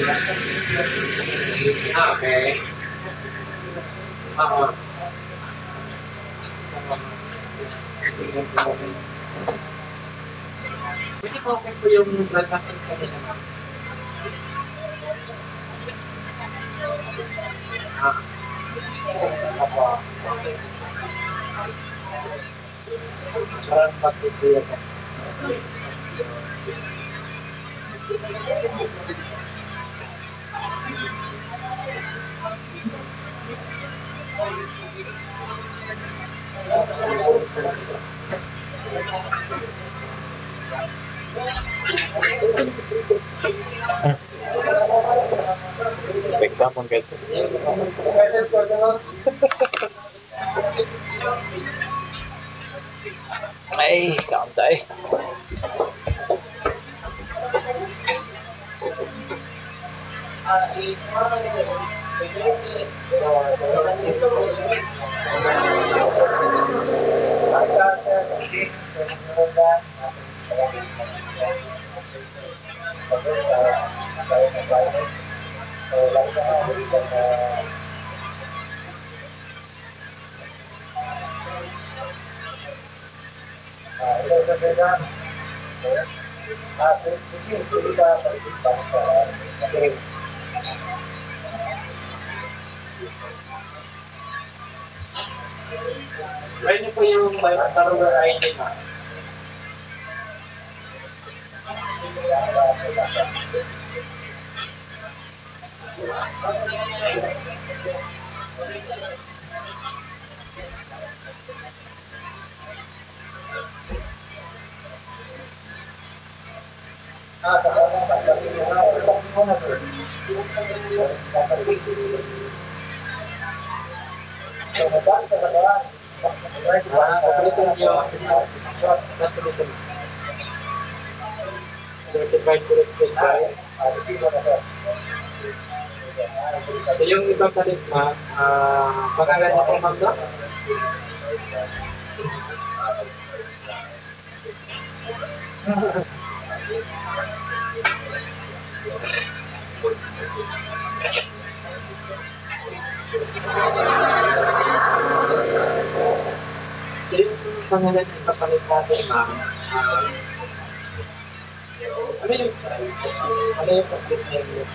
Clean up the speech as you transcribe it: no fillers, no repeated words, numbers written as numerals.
Okay. Oo. Pwede ko okay po yung transaction kanina, ma'am. Ah, opo. Parang pag-isip. Example guys. Ay, kaon tayo. Try niyo po yung borrower ID, ma'am. Pagalitan niyo sa pagalitan. Certified corrected by. So yung ibang palit, ma'am, pangalan niyo po, ma'am, no? So yung pangalan ng kapalit natin, ma'am, ano yung complete name niyo?